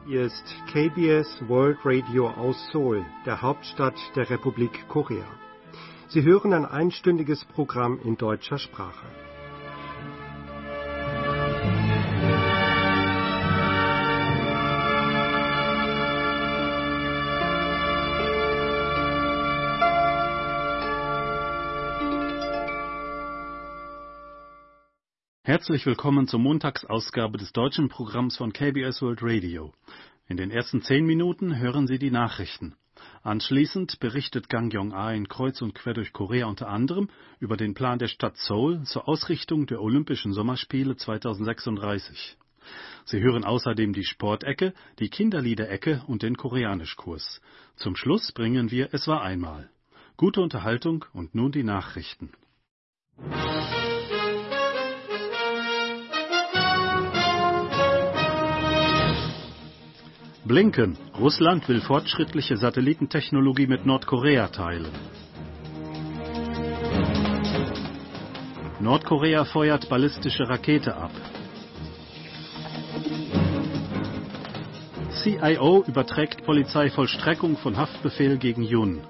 Hier ist KBS World Radio aus Seoul, der Hauptstadt der Republik Korea. Sie hören ein einstündiges Programm in deutscher Sprache. Herzlich willkommen zur Montagsausgabe des deutschen Programms von KBS World Radio. In den ersten 10 Minuten hören Sie die Nachrichten. Anschließend berichtet Gang Yong-ah in Kreuz und quer durch Korea unter anderem über den Plan der Stadt Seoul zur Ausrichtung der Olympischen Sommerspiele 2036. Sie hören außerdem die Sportecke, die Kinderliederecke und den Koreanischkurs. Zum Schluss bringen wir Es war einmal. Gute Unterhaltung und nun die Nachrichten. Blinken. Russland will fortschrittliche Satellitentechnologie mit Nordkorea teilen. Nordkorea feuert ballistische Rakete ab. CIO überträgt Polizei Vollstreckung von Haftbefehl gegen Yun.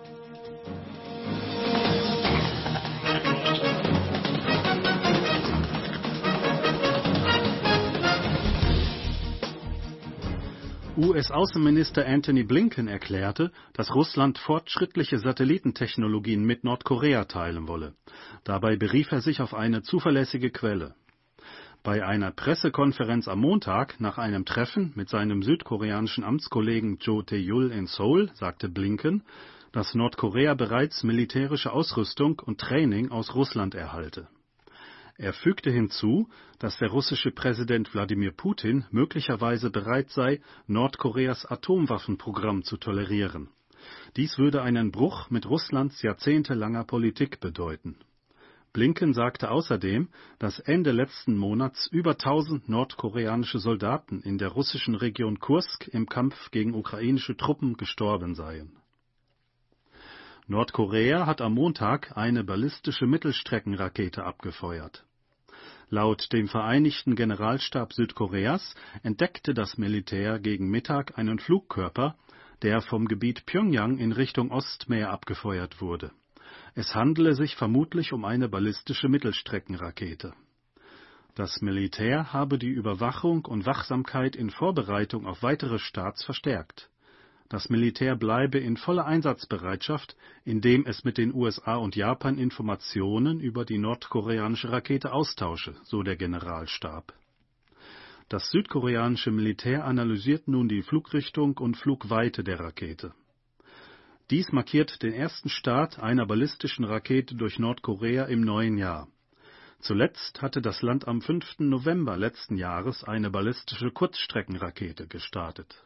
US-Außenminister Antony Blinken erklärte, dass Russland fortschrittliche Satellitentechnologien mit Nordkorea teilen wolle. Dabei berief er sich auf eine zuverlässige Quelle. Bei einer Pressekonferenz am Montag nach einem Treffen mit seinem südkoreanischen Amtskollegen Jo Tae-yul in Seoul sagte Blinken, dass Nordkorea bereits militärische Ausrüstung und Training aus Russland erhalte. Er fügte hinzu, dass der russische Präsident Wladimir Putin möglicherweise bereit sei, Nordkoreas Atomwaffenprogramm zu tolerieren. Dies würde einen Bruch mit Russlands jahrzehntelanger Politik bedeuten. Blinken sagte außerdem, dass Ende letzten Monats über 1000 nordkoreanische Soldaten in der russischen Region Kursk im Kampf gegen ukrainische Truppen gestorben seien. Nordkorea hat am Montag eine ballistische Mittelstreckenrakete abgefeuert. Laut dem Vereinigten Generalstab Südkoreas entdeckte das Militär gegen Mittag einen Flugkörper, der vom Gebiet Pjöngjang in Richtung Ostmeer abgefeuert wurde. Es handele sich vermutlich um eine ballistische Mittelstreckenrakete. Das Militär habe die Überwachung und Wachsamkeit in Vorbereitung auf weitere Starts verstärkt. Das Militär bleibe in voller Einsatzbereitschaft, indem es mit den USA und Japan Informationen über die nordkoreanische Rakete austausche, so der Generalstab. Das südkoreanische Militär analysiert nun die Flugrichtung und Flugweite der Rakete. Dies markiert den ersten Start einer ballistischen Rakete durch Nordkorea im neuen Jahr. Zuletzt hatte das Land am 5. November letzten Jahres eine ballistische Kurzstreckenrakete gestartet.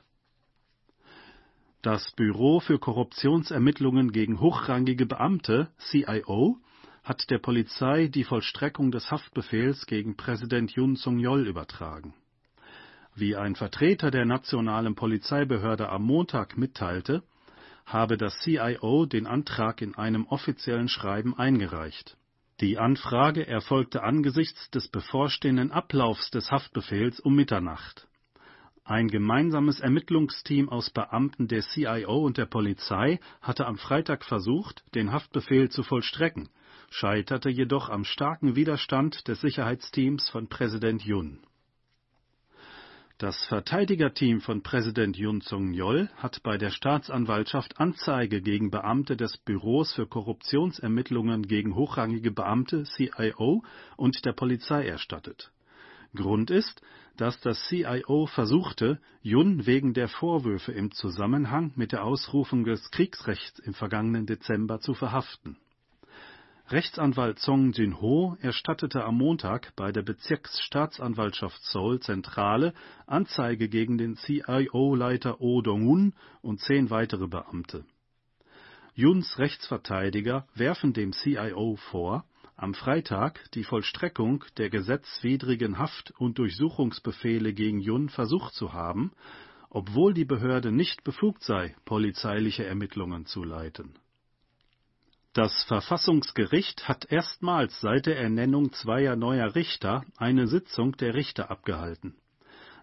Das Büro für Korruptionsermittlungen gegen hochrangige Beamte, CIO, hat der Polizei die Vollstreckung des Haftbefehls gegen Präsident Yoon Suk-yeol übertragen. Wie ein Vertreter der nationalen Polizeibehörde am Montag mitteilte, habe das CIO den Antrag in einem offiziellen Schreiben eingereicht. Die Anfrage erfolgte angesichts des bevorstehenden Ablaufs des Haftbefehls um Mitternacht. Ein gemeinsames Ermittlungsteam aus Beamten der CIO und der Polizei hatte am Freitag versucht, den Haftbefehl zu vollstrecken, scheiterte jedoch am starken Widerstand des Sicherheitsteams von Präsident Yoon. Das Verteidigerteam von Präsident Yoon Suk-yeol hat bei der Staatsanwaltschaft Anzeige gegen Beamte des Büros für Korruptionsermittlungen gegen hochrangige Beamte CIO und der Polizei erstattet. Grund ist, dass das CIO versuchte, Yoon wegen der Vorwürfe im Zusammenhang mit der Ausrufung des Kriegsrechts im vergangenen Dezember zu verhaften. Rechtsanwalt Song Jin-ho erstattete am Montag bei der Bezirksstaatsanwaltschaft Seoul Zentrale Anzeige gegen den CIO-Leiter Oh Dong-un und 10 weitere Beamte. Yoons Rechtsverteidiger werfen dem CIO vor, am Freitag die Vollstreckung der gesetzwidrigen Haft- und Durchsuchungsbefehle gegen Yoon versucht zu haben, obwohl die Behörde nicht befugt sei, polizeiliche Ermittlungen zu leiten. Das Verfassungsgericht hat erstmals seit der Ernennung zweier neuer Richter eine Sitzung der Richter abgehalten.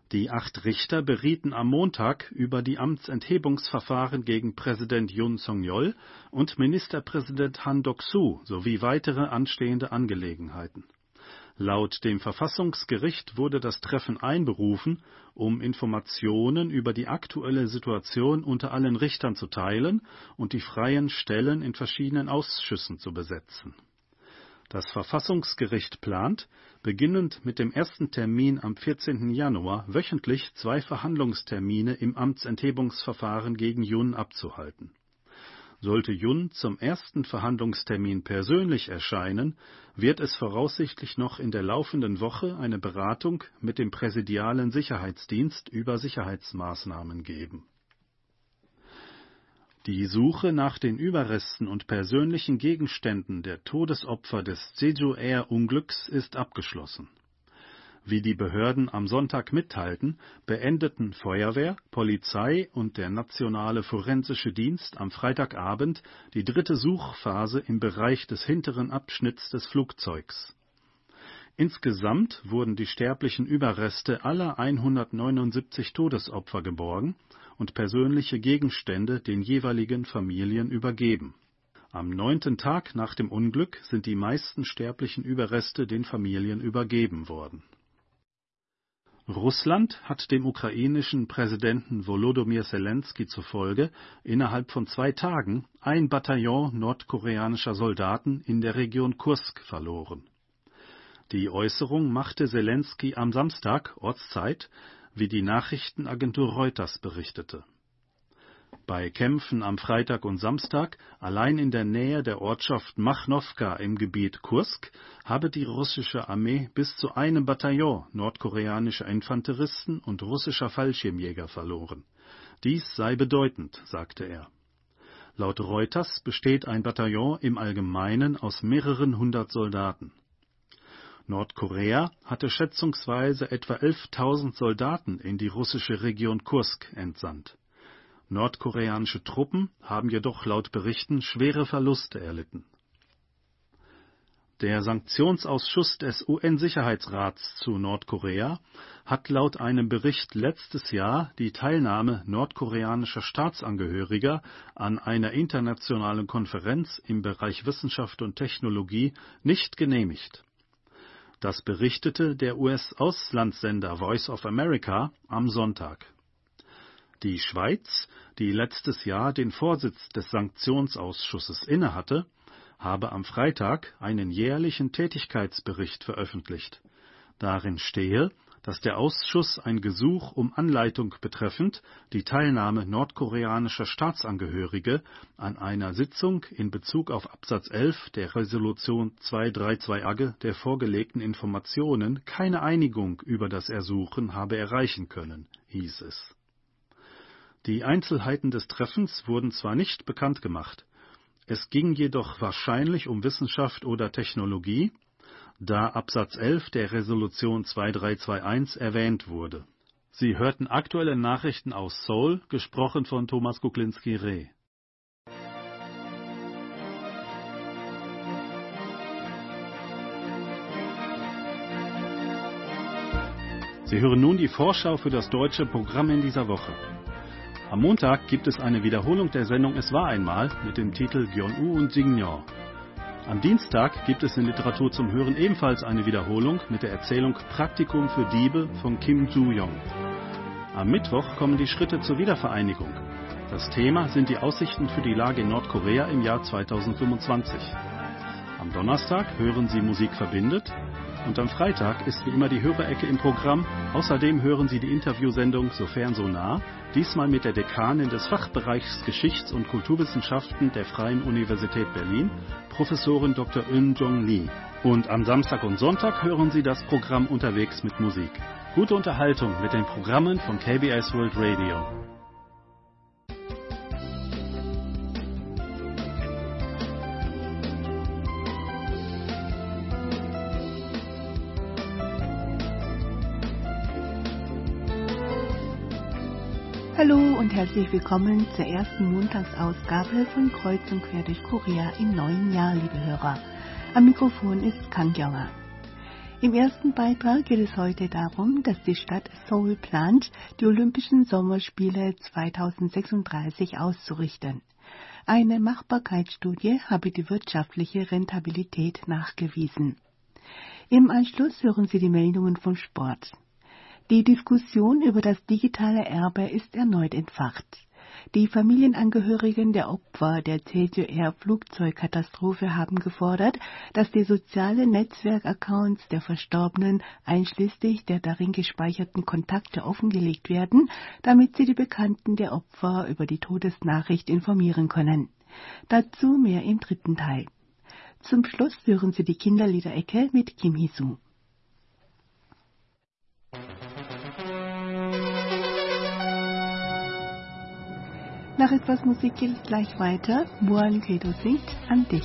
Die 8 Richter berieten am Montag über die Amtsenthebungsverfahren gegen Präsident Yoon Song-yeol und Ministerpräsident Han Duck-soo sowie weitere anstehende Angelegenheiten. Laut dem Verfassungsgericht wurde das Treffen einberufen, um Informationen über die aktuelle Situation unter allen Richtern zu teilen und die freien Stellen in verschiedenen Ausschüssen zu besetzen. Das Verfassungsgericht plant, beginnend mit dem ersten Termin am 14. Januar, wöchentlich 2 Verhandlungstermine im Amtsenthebungsverfahren gegen Yoon abzuhalten. Sollte Yoon zum ersten Verhandlungstermin persönlich erscheinen, wird es voraussichtlich noch in der laufenden Woche eine Beratung mit dem Präsidialen Sicherheitsdienst über Sicherheitsmaßnahmen geben. Die Suche nach den Überresten und persönlichen Gegenständen der Todesopfer des Jeju Air Unglücks ist abgeschlossen. Wie die Behörden am Sonntag mitteilten, beendeten Feuerwehr, Polizei und der Nationale Forensische Dienst am Freitagabend die 3. Suchphase im Bereich des hinteren Abschnitts des Flugzeugs. Insgesamt wurden die sterblichen Überreste aller 179 Todesopfer geborgen und persönliche Gegenstände den jeweiligen Familien übergeben. Am 9. Tag nach dem Unglück sind die meisten sterblichen Überreste den Familien übergeben worden. Russland hat dem ukrainischen Präsidenten Volodymyr Selenskyj zufolge innerhalb von 2 Tagen ein Bataillon nordkoreanischer Soldaten in der Region Kursk verloren. Die Äußerung machte Selenskyj am Samstag, Ortszeit, wie die Nachrichtenagentur Reuters berichtete. Bei Kämpfen am Freitag und Samstag, allein in der Nähe der Ortschaft Machnowka im Gebiet Kursk, habe die russische Armee bis zu einem Bataillon nordkoreanischer Infanteristen und russischer Fallschirmjäger verloren. Dies sei bedeutend, sagte er. Laut Reuters besteht ein Bataillon im Allgemeinen aus mehreren 100 Soldaten. Nordkorea hatte schätzungsweise etwa 11.000 Soldaten in die russische Region Kursk entsandt. Nordkoreanische Truppen haben jedoch laut Berichten schwere Verluste erlitten. Der Sanktionsausschuss des UN-Sicherheitsrats zu Nordkorea hat laut einem Bericht letztes Jahr die Teilnahme nordkoreanischer Staatsangehöriger an einer internationalen Konferenz im Bereich Wissenschaft und Technologie nicht genehmigt. Das berichtete der US-Auslandssender Voice of America am Sonntag. Die Schweiz, die letztes Jahr den Vorsitz des Sanktionsausschusses innehatte, habe am Freitag einen jährlichen Tätigkeitsbericht veröffentlicht. Darin stehe, dass der Ausschuss ein Gesuch um Anleitung betreffend die Teilnahme nordkoreanischer Staatsangehörige an einer Sitzung in Bezug auf Absatz 11 der Resolution 232 AGE der vorgelegten Informationen keine Einigung über das Ersuchen habe erreichen können, hieß es. Die Einzelheiten des Treffens wurden zwar nicht bekannt gemacht, es ging jedoch wahrscheinlich um Wissenschaft oder Technologie, da Absatz 11 der Resolution 2321 erwähnt wurde. Sie hörten aktuelle Nachrichten aus Seoul, gesprochen von Thomas Kuklinski-Reh. Sie hören nun die Vorschau für das deutsche Programm in dieser Woche. Am Montag gibt es eine Wiederholung der Sendung Es war einmal mit dem Titel Gyeon-u und Jingyeon. Am Dienstag gibt es in Literatur zum Hören ebenfalls eine Wiederholung mit der Erzählung Praktikum für Diebe von Kim Joo-young. Am Mittwoch kommen die Schritte zur Wiedervereinigung. Das Thema sind die Aussichten für die Lage in Nordkorea im Jahr 2025. Am Donnerstag hören Sie Musik verbindet. Und am Freitag ist wie immer die Hörerecke im Programm. Außerdem hören Sie die Interviewsendung Sofern so nah, diesmal mit der Dekanin des Fachbereichs Geschichts- und Kulturwissenschaften der Freien Universität Berlin, Professorin Dr. Eun-Jong Lee. Und am Samstag und Sonntag hören Sie das Programm Unterwegs mit Musik. Gute Unterhaltung mit den Programmen von KBS World Radio. Hallo und herzlich willkommen zur ersten Montagsausgabe von Kreuz und Quer durch Korea im neuen Jahr, liebe Hörer. Am Mikrofon ist Kang Kyung-ah. Im ersten Beitrag geht es heute darum, dass die Stadt Seoul plant, die Olympischen Sommerspiele 2036 auszurichten. Eine Machbarkeitsstudie habe die wirtschaftliche Rentabilität nachgewiesen. Im Anschluss hören Sie die Meldungen vom Sport. Die Diskussion über das digitale Erbe ist erneut entfacht. Die Familienangehörigen der Opfer der CDR-Flugzeugkatastrophe haben gefordert, dass die sozialen Netzwerkaccounts der Verstorbenen einschließlich der darin gespeicherten Kontakte offengelegt werden, damit sie die Bekannten der Opfer über die Todesnachricht informieren können. Dazu mehr im dritten Teil. Zum Schluss hören Sie die Kinderliederecke mit Kim Hee-soo. Nach etwas Musik geht es gleich weiter. Muan Kedo singt An dich.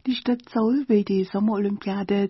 Die Stadt Seoul will die Sommerolympiade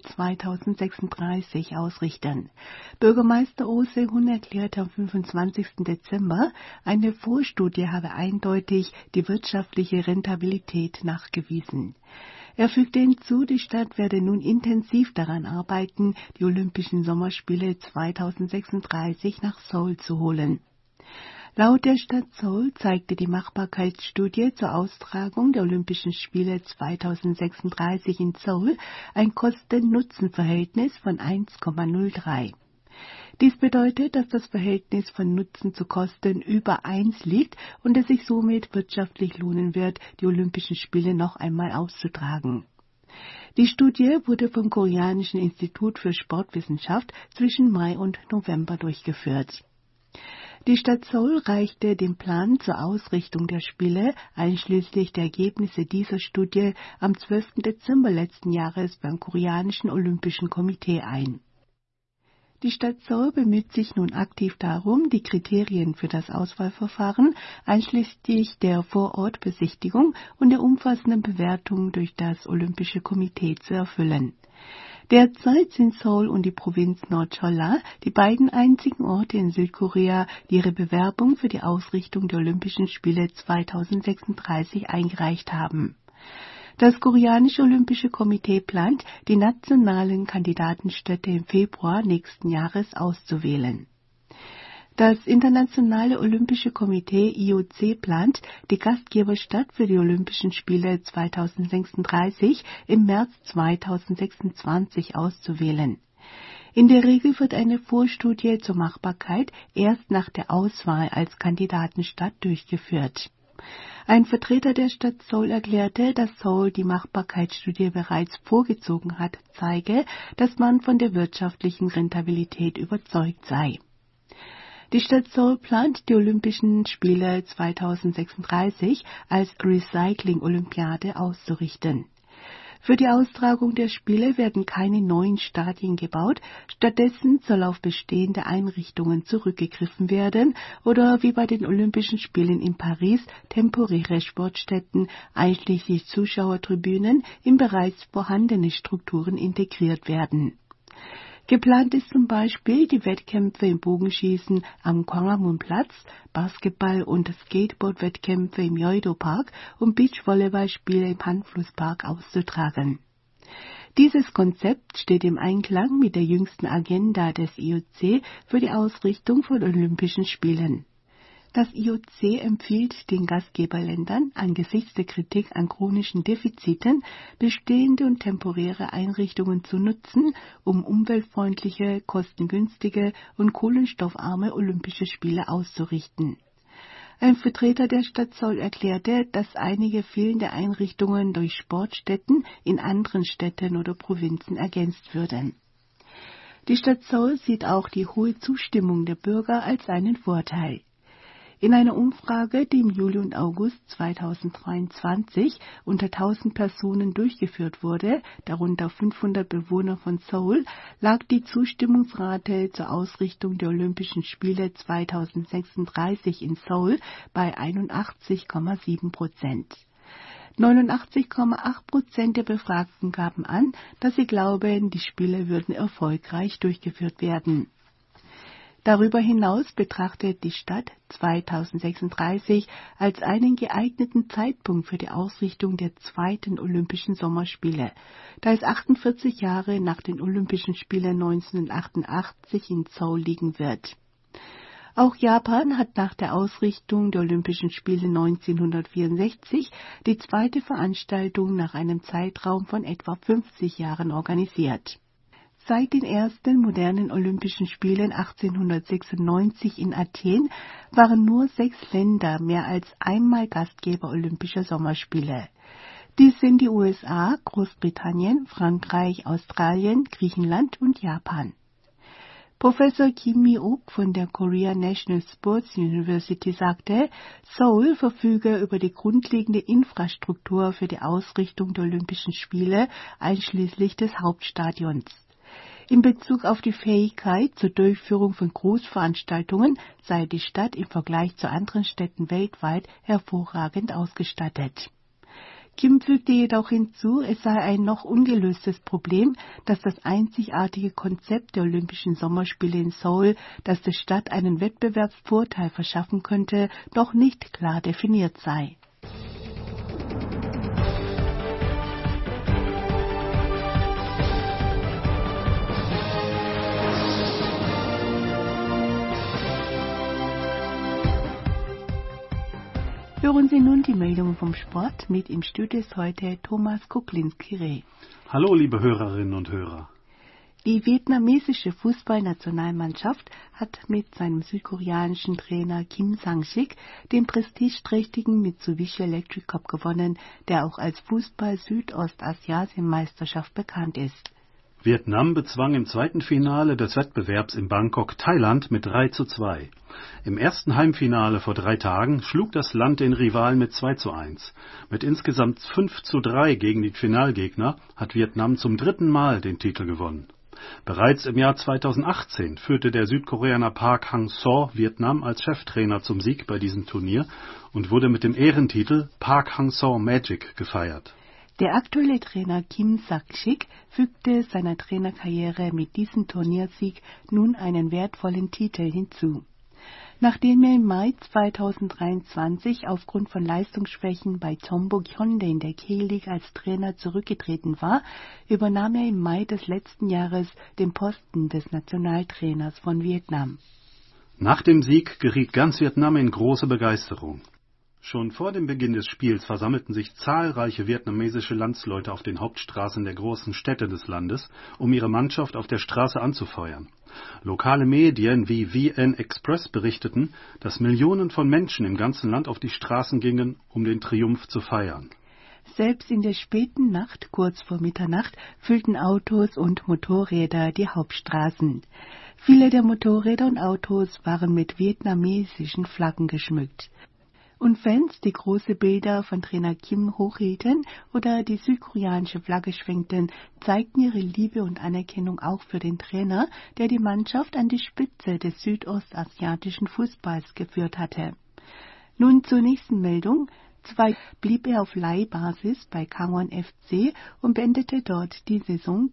2036 ausrichten. Bürgermeister Oh Se-hun erklärte am 25. Dezember, eine Vorstudie habe eindeutig die wirtschaftliche Rentabilität nachgewiesen. Er fügte hinzu, die Stadt werde nun intensiv daran arbeiten, die Olympischen Sommerspiele 2036 nach Seoul zu holen. Laut der Stadt Seoul zeigte die Machbarkeitsstudie zur Austragung der Olympischen Spiele 2036 in Seoul ein Kosten-Nutzen-Verhältnis von 1,03. Dies bedeutet, dass das Verhältnis von Nutzen zu Kosten über 1 liegt und es sich somit wirtschaftlich lohnen wird, die Olympischen Spiele noch einmal auszutragen. Die Studie wurde vom Koreanischen Institut für Sportwissenschaft zwischen Mai und November durchgeführt. Die Stadt Seoul reichte den Plan zur Ausrichtung der Spiele, einschließlich der Ergebnisse dieser Studie, am 12. Dezember letzten Jahres beim Koreanischen Olympischen Komitee ein. Die Stadt Seoul bemüht sich nun aktiv darum, die Kriterien für das Auswahlverfahren, einschließlich der Vorortbesichtigung und der umfassenden Bewertung durch das Olympische Komitee zu erfüllen. Derzeit sind Seoul und die Provinz Nord-Cholla die beiden einzigen Orte in Südkorea, die ihre Bewerbung für die Ausrichtung der Olympischen Spiele 2036 eingereicht haben. Das Koreanische Olympische Komitee plant, die nationalen Kandidatenstädte im Februar nächsten Jahres auszuwählen. Das Internationale Olympische Komitee IOC plant, die Gastgeberstadt für die Olympischen Spiele 2036 im März 2026 auszuwählen. In der Regel wird eine Vorstudie zur Machbarkeit erst nach der Auswahl als Kandidatenstadt durchgeführt. Ein Vertreter der Stadt Seoul erklärte, dass Seoul die Machbarkeitsstudie bereits vorgezogen hat, zeige, dass man von der wirtschaftlichen Rentabilität überzeugt sei. Die Stadt Seoul plant, die Olympischen Spiele 2036 als Recycling-Olympiade auszurichten. Für die Austragung der Spiele werden keine neuen Stadien gebaut, stattdessen soll auf bestehende Einrichtungen zurückgegriffen werden oder wie bei den Olympischen Spielen in Paris temporäre Sportstätten einschließlich Zuschauertribünen in bereits vorhandene Strukturen integriert werden. Geplant ist zum Beispiel, die Wettkämpfe im Bogenschießen am Gwanghwamun-Platz, Basketball- und Skateboard-Wettkämpfe im Yeouido-Park und Beachvolleyballspiele im Han-Fluss-Park auszutragen. Dieses Konzept steht im Einklang mit der jüngsten Agenda des IOC für die Ausrichtung von Olympischen Spielen. Das IOC empfiehlt den Gastgeberländern angesichts der Kritik an chronischen Defiziten, bestehende und temporäre Einrichtungen zu nutzen, um umweltfreundliche, kostengünstige und kohlenstoffarme Olympische Spiele auszurichten. Ein Vertreter der Stadt Seoul erklärte, dass einige fehlende Einrichtungen durch Sportstätten in anderen Städten oder Provinzen ergänzt würden. Die Stadt Seoul sieht auch die hohe Zustimmung der Bürger als einen Vorteil. In einer Umfrage, die im Juli und August 2023 unter 1000 Personen durchgeführt wurde, darunter 500 Bewohner von Seoul, lag die Zustimmungsrate zur Ausrichtung der Olympischen Spiele 2036 in Seoul bei 81,7%. 89,8% der Befragten gaben an, dass sie glauben, die Spiele würden erfolgreich durchgeführt werden. Darüber hinaus betrachtet die Stadt 2036 als einen geeigneten Zeitpunkt für die Ausrichtung der zweiten Olympischen Sommerspiele, da es 48 Jahre nach den Olympischen Spielen 1988 in Seoul liegen wird. Auch Japan hat nach der Ausrichtung der Olympischen Spiele 1964 die zweite Veranstaltung nach einem Zeitraum von etwa 50 Jahren organisiert. Seit den ersten modernen Olympischen Spielen 1896 in Athen waren nur 6 Länder mehr als einmal Gastgeber Olympischer Sommerspiele. Dies sind die USA, Großbritannien, Frankreich, Australien, Griechenland und Japan. Professor Kim Mi-ok von der Korea National Sports University sagte, Seoul verfüge über die grundlegende Infrastruktur für die Ausrichtung der Olympischen Spiele, einschließlich des Hauptstadions. In Bezug auf die Fähigkeit zur Durchführung von Großveranstaltungen sei die Stadt im Vergleich zu anderen Städten weltweit hervorragend ausgestattet. Kim fügte jedoch hinzu, es sei ein noch ungelöstes Problem, dass das einzigartige Konzept der Olympischen Sommerspiele in Seoul, das der Stadt einen Wettbewerbsvorteil verschaffen könnte, noch nicht klar definiert sei. Hören Sie nun die Meldungen vom Sport. Mit im Studio ist heute Thomas Kuklinski-Reh. Hallo, liebe Hörerinnen und Hörer. Die vietnamesische Fußballnationalmannschaft hat mit seinem südkoreanischen Trainer Kim Sang-sik den prestigeträchtigen Mitsubishi Electric Cup gewonnen, der auch als Fußball-Südostasien-Meisterschaft bekannt ist. Vietnam bezwang im zweiten Finale des Wettbewerbs in Bangkok Thailand mit 3:2. Im ersten Heimfinale vor 3 Tagen schlug das Land den Rivalen mit 2:1. Mit insgesamt 5:3 gegen die Finalgegner hat Vietnam zum 3. Mal den Titel gewonnen. Bereits im Jahr 2018 führte der Südkoreaner Park Hang-seo Vietnam als Cheftrainer zum Sieg bei diesem Turnier und wurde mit dem Ehrentitel Park Hang-seo Magic gefeiert. Der aktuelle Trainer Kim Sang-sik fügte seiner Trainerkarriere mit diesem Turniersieg nun einen wertvollen Titel hinzu. Nachdem er im Mai 2023 aufgrund von Leistungsschwächen bei Jeonbuk Hyundai in der K-League als Trainer zurückgetreten war, übernahm er im Mai des letzten Jahres den Posten des Nationaltrainers von Vietnam. Nach dem Sieg geriet ganz Vietnam in große Begeisterung. Schon vor dem Beginn des Spiels versammelten sich zahlreiche vietnamesische Landsleute auf den Hauptstraßen der großen Städte des Landes, um ihre Mannschaft auf der Straße anzufeuern. Lokale Medien wie VN Express berichteten, dass Millionen von Menschen im ganzen Land auf die Straßen gingen, um den Triumph zu feiern. Selbst in der späten Nacht, kurz vor Mitternacht, füllten Autos und Motorräder die Hauptstraßen. Viele der Motorräder und Autos waren mit vietnamesischen Flaggen geschmückt. Und Fans, die große Bilder von Trainer Kim hochhielten oder die südkoreanische Flagge schwenkten, zeigten ihre Liebe und Anerkennung auch für den Trainer, der die Mannschaft an die Spitze des südostasiatischen Fußballs geführt hatte. Nun zur nächsten Meldung. Blieb er auf Leihbasis bei Gangwon FC und beendete dort die Saison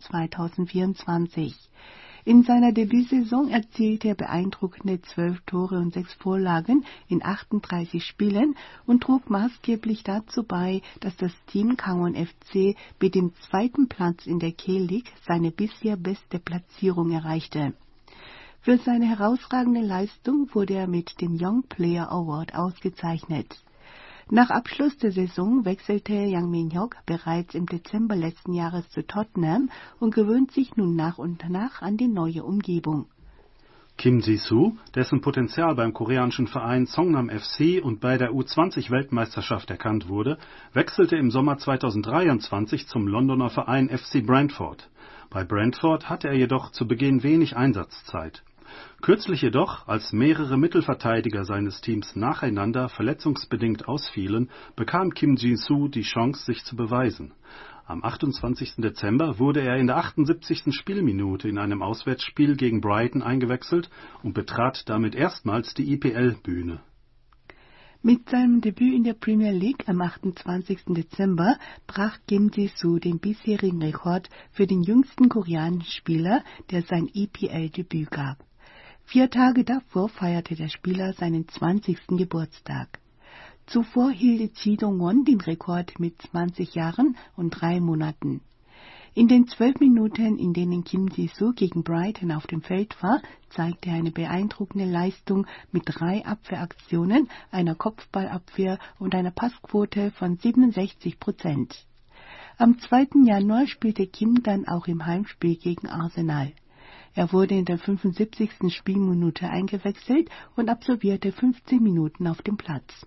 2024. In seiner Debütsaison erzielte er beeindruckende 12 Tore und 6 Vorlagen in 38 Spielen und trug maßgeblich dazu bei, dass das Team Gangwon FC mit dem 2. Platz in der K-League seine bisher beste Platzierung erreichte. Für seine herausragende Leistung wurde er mit dem Young Player Award ausgezeichnet. Nach Abschluss der Saison wechselte Yang Min-hyuk bereits im Dezember letzten Jahres zu Tottenham und gewöhnt sich nun nach und nach an die neue Umgebung. Kim Ji-soo, dessen Potenzial beim koreanischen Verein Songnam FC und bei der U20-Weltmeisterschaft erkannt wurde, wechselte im Sommer 2023 zum Londoner Verein FC Brentford. Bei Brentford hatte er jedoch zu Beginn wenig Einsatzzeit. Kürzlich jedoch, als mehrere Mittelverteidiger seines Teams nacheinander verletzungsbedingt ausfielen, bekam Kim Ji-soo die Chance, sich zu beweisen. Am 28. Dezember wurde er in der 78. Spielminute in einem Auswärtsspiel gegen Brighton eingewechselt und betrat damit erstmals die IPL-Bühne. Mit seinem Debüt in der Premier League am 28. Dezember brach Kim Ji-soo den bisherigen Rekord für den jüngsten koreanischen Spieler, der sein IPL-Debüt gab. 4 Tage davor feierte der Spieler seinen 20. Geburtstag. Zuvor hielt Ji Dong-won den Rekord mit 20 Jahren und 3 Monaten. In den 12 Minuten, in denen Kim Ji-soo gegen Brighton auf dem Feld war, zeigte er eine beeindruckende Leistung mit 3 Abwehraktionen, einer Kopfballabwehr und einer Passquote von 67%. Am 2. Januar spielte Kim dann auch im Heimspiel gegen Arsenal. Er wurde in der 75. Spielminute eingewechselt und absolvierte 15 Minuten auf dem Platz.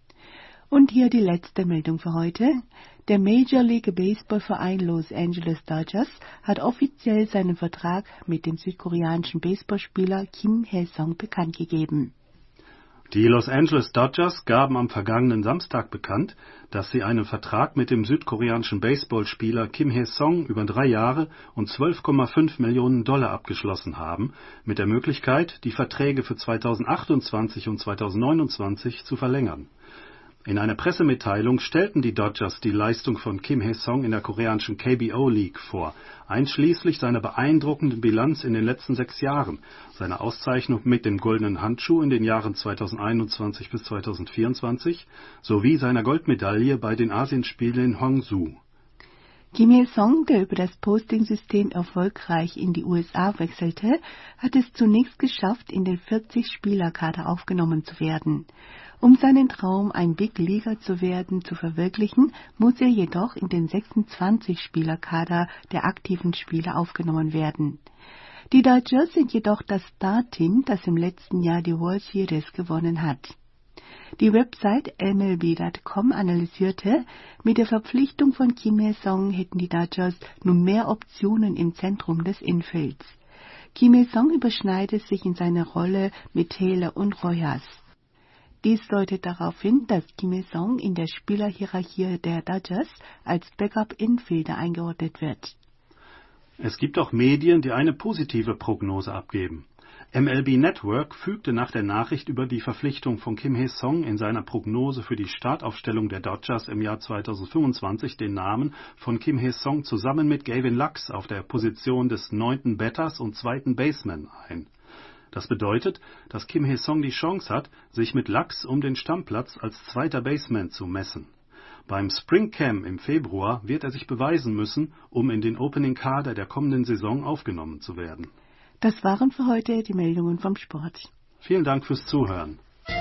Und hier die letzte Meldung für heute. Der Major League Baseball Verein Los Angeles Dodgers hat offiziell seinen Vertrag mit dem südkoreanischen Baseballspieler Kim Hae-sung bekannt gegeben. Die Los Angeles Dodgers gaben am vergangenen Samstag bekannt, dass sie einen Vertrag mit dem südkoreanischen Baseballspieler Kim Hae-sung über 3 Jahre und $12,5 Millionen abgeschlossen haben, mit der Möglichkeit, die Verträge für 2028 und 2029 zu verlängern. In einer Pressemitteilung stellten die Dodgers die Leistung von Kim Hae-sung in der koreanischen KBO League vor, einschließlich seiner beeindruckenden Bilanz in den letzten 6 Jahren, seiner Auszeichnung mit dem Goldenen Handschuh in den Jahren 2021 bis 2024 sowie seiner Goldmedaille bei den Asienspielen in Hongsu. Kim Hae-sung, der über das Posting-System erfolgreich in die USA wechselte, hat es zunächst geschafft, in den 40-Spieler-Kader aufgenommen zu werden. Um seinen Traum, ein Big Leaguer zu werden, zu verwirklichen, muss er jedoch in den 26-Spieler-Kader der aktiven Spieler aufgenommen werden. Die Dodgers sind jedoch das Star-Team, das im letzten Jahr die World Series gewonnen hat. Die Website MLB.com analysierte, mit der Verpflichtung von Kim Hae-sung hätten die Dodgers nun mehr Optionen im Zentrum des Infields. Kim Hae-sung überschneidet sich in seiner Rolle mit Taylor und Rojas. Dies deutet darauf hin, dass Kim Hae-sung in der Spielerhierarchie der Dodgers als Backup-Infielder eingeordnet wird. Es gibt auch Medien, die eine positive Prognose abgeben. MLB Network fügte nach der Nachricht über die Verpflichtung von Kim Hae-sung in seiner Prognose für die Startaufstellung der Dodgers im Jahr 2025 den Namen von Kim Hae-sung zusammen mit Gavin Lux auf der Position des 9. Batters und 2. Baseman ein. Das bedeutet, dass Kim Hae-sung die Chance hat, sich mit Lux um den Stammplatz als 2. Baseman zu messen. Beim Spring Camp im Februar wird er sich beweisen müssen, um in den Opening-Kader der kommenden Saison aufgenommen zu werden. Das waren für heute die Meldungen vom Sport. Vielen Dank fürs Zuhören.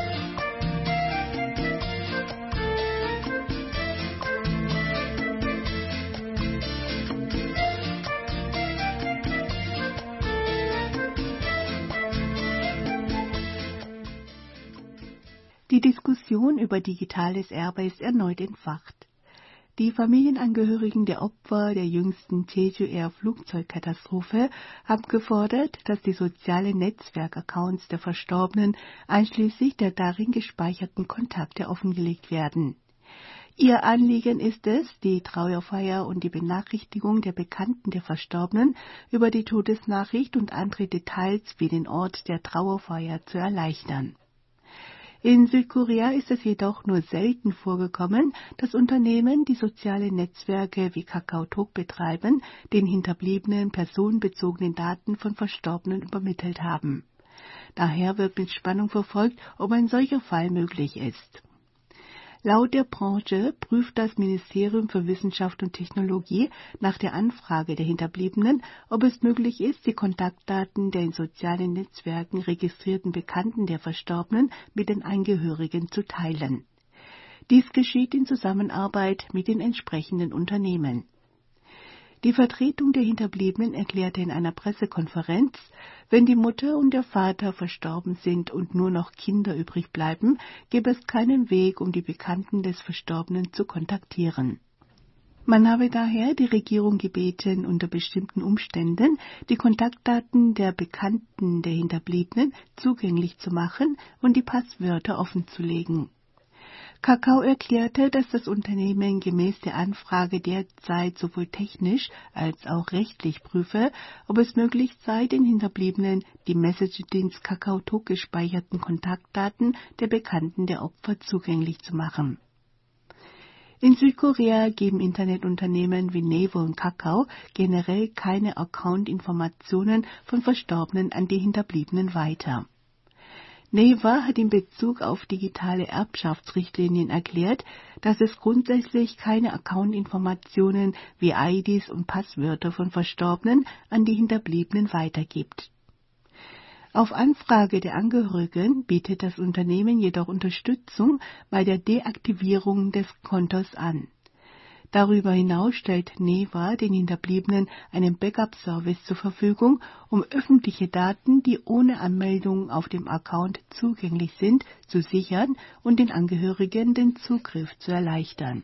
Die Diskussion über digitales Erbe ist erneut entfacht. Die Familienangehörigen der Opfer der jüngsten Jeju Air Flugzeugkatastrophe haben gefordert, dass die sozialen Netzwerkaccounts der Verstorbenen einschließlich der darin gespeicherten Kontakte offengelegt werden. Ihr Anliegen ist es, die Trauerfeier und die Benachrichtigung der Bekannten der Verstorbenen über die Todesnachricht und andere Details wie den Ort der Trauerfeier zu erleichtern. In Südkorea ist es jedoch nur selten vorgekommen, dass Unternehmen, die soziale Netzwerke wie KakaoTalk betreiben, den Hinterbliebenen personenbezogene Daten von Verstorbenen übermittelt haben. Daher wird mit Spannung verfolgt, ob ein solcher Fall möglich ist. Laut der Branche prüft das Ministerium für Wissenschaft und Technologie nach der Anfrage der Hinterbliebenen, ob es möglich ist, die Kontaktdaten der in sozialen Netzwerken registrierten Bekannten der Verstorbenen mit den Angehörigen zu teilen. Dies geschieht in Zusammenarbeit mit den entsprechenden Unternehmen. Die Vertretung der Hinterbliebenen erklärte in einer Pressekonferenz, wenn die Mutter und der Vater verstorben sind und nur noch Kinder übrig bleiben, gäbe es keinen Weg, um die Bekannten des Verstorbenen zu kontaktieren. Man habe daher die Regierung gebeten, unter bestimmten Umständen die Kontaktdaten der Bekannten der Hinterbliebenen zugänglich zu machen und die Passwörter offenzulegen. Kakao erklärte, dass das Unternehmen gemäß der Anfrage derzeit sowohl technisch als auch rechtlich prüfe, ob es möglich sei, den Hinterbliebenen die Messagedienst KakaoTalk gespeicherten Kontaktdaten der Bekannten der Opfer zugänglich zu machen. In Südkorea geben Internetunternehmen wie Naver und Kakao generell keine Account-Informationen von Verstorbenen an die Hinterbliebenen weiter. Naver hat in Bezug auf digitale Erbschaftsrichtlinien erklärt, dass es grundsätzlich keine Account-Informationen wie IDs und Passwörter von Verstorbenen an die Hinterbliebenen weitergibt. Auf Anfrage der Angehörigen bietet das Unternehmen jedoch Unterstützung bei der Deaktivierung des Kontos an. Darüber hinaus stellt Naver den Hinterbliebenen einen Backup-Service zur Verfügung, um öffentliche Daten, die ohne Anmeldung auf dem Account zugänglich sind, zu sichern und den Angehörigen den Zugriff zu erleichtern.